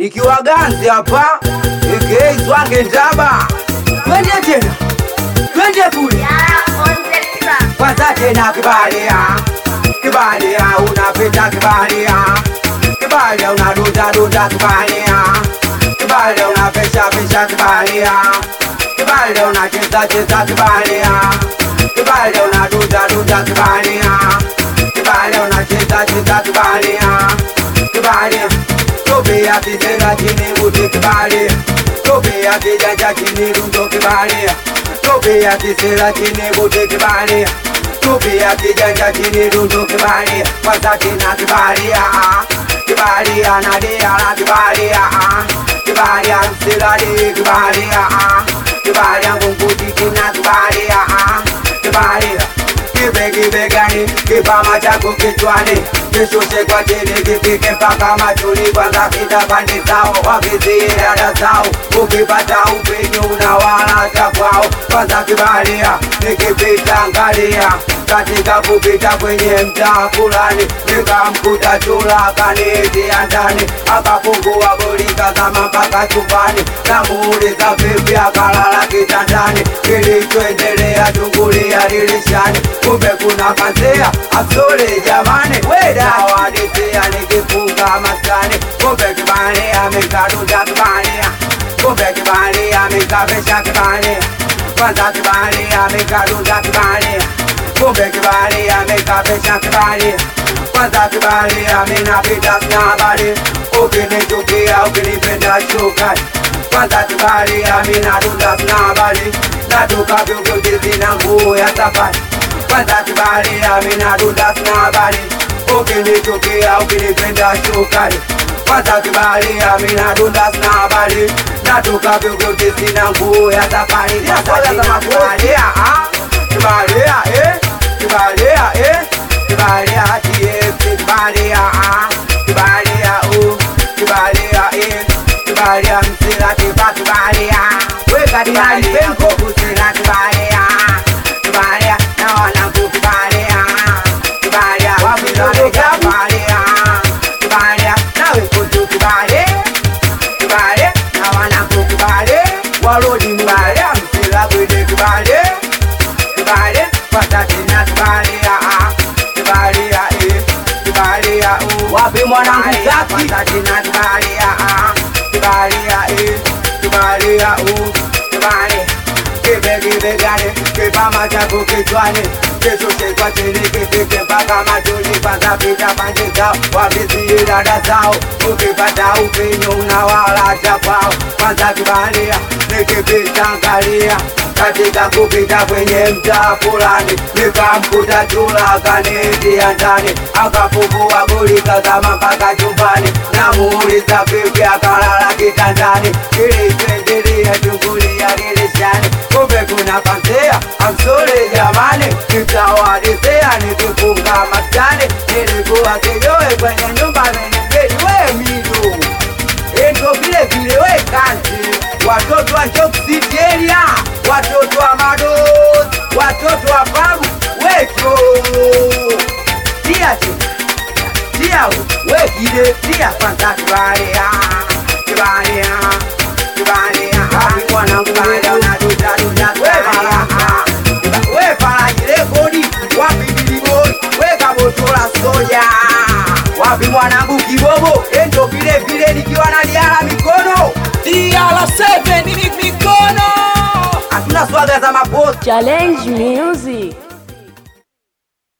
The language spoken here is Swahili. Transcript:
Nikiwa ganzi hapa Eke Swange Ndaba. Twende tena, twende kule kwanza tena kibalia. Kibalia unapita kibalia. Kibalia unaduda kibalia. Kibalia unapesha kibalia. Kibalia unacheza kibalia. Kibalia unaduda kibalia. Kibalia unacheza kibalia. Kibalia Tobia kisera chini buti kibalia. Tobia kijanja chini rundo kibalia. Tobia kisera chini buti kibalia. Tobia kijanja chini rundo kibalia. Kwanza tena kibalia. Kibalia nadia na kibalia. Kibalia msira di kibalia. Kibalia ngumbuti kina kibalia. Kibalia kibe gani kipama chako kichwani. Kishushe kwa chini kipike mpaka machuni. Kwanza kitapande zao wavizie dada zao. Ukipata upenyu unawala chakwao. Kwanza kibalia nikipita angalia. Katika kupita kwenye mtaa fulani nikamkuta chula kanitia ndani. Akafungua goli kazama mpaka chumbani. Namuuliza vipi akalala kitandani. Kilichoendelea chungulia dirishani. Kumbe kuna kanzea Absole jamani. Weda wadisia nikifunga maskani. Kumbe kibalia amekaduda kibalia. Kumbe kibalia amekavesha kibalia. Kwanza kibalia amekaduda kibalia. Kumbe kibalia amekavesha kibalia. Kwanza kibalia amenapita snabali. Ukinichukia ukinipenda shukari. Kwanza kibalia amenadunda snabali. Natuka vyuvyuti na nguo ya safari. Kwanza kibalia amenadunda snabali. Ukinichukia ukinipenda shukari. Kwanza kibalia amenadunda snabali. Natuka vyuvyuti na nguo ya safari. Kwanza kibalia Kibalia Kibalia Kibalia Kibalia Kibalia Kibalia Kibalia msira kibalia. Weka dinari penko kusira kibalia. Kibalia na wanangu kibalia. Kibalia wamilone kibalia. Kibalia na wekotu kibalia. Kibalia na wanangu kibalia. Walodi kibalia msira kwede kibalia. Kibalia kwanza tena kibalia. Kibalia Kibalia wapi mwanangu zaki. Kwanza tena kibalia. Kibalia Kibalia Kibalia kibe gani kipama chako kichwani. Kishushe kwa chini kipike mpaka machuni. Kwanza pita pande zao wavizie dada zao. Ukipata upenyu unawala chakwao. Kwanza kibalia nikipita angalia. Katika kupita kwenye mtaa fulani nikamkuta chula kanitia ndani. Akafungua goli kazama mpaka chumbani. Namuuliza vipi akalala kitandani. Kilichoendelea chungulia dirishani. Kumbe kuna kanzea Absole jamani. Nitawadisea nikifunga maskani. Nilikuwa kijoe kwenye nyumba menengeli. We midu endo vile we kanzi. Watoto wa Jock City area. Watoto wa Mados. Watoto wa Paru. Wecho Tia Tia we kide. Tia kwanza kibalia. Kibalia Kibalia hapi mwanangu kibalia. Unaduda kibalia. We para jile kodi. Wapi biliboi. We kabotola soja. Wapi mwanangu kibobo. Endo vile nikiwa na diara mikono. Diala 7 mikono. Hatuna swaga za mapost. Challenge Music.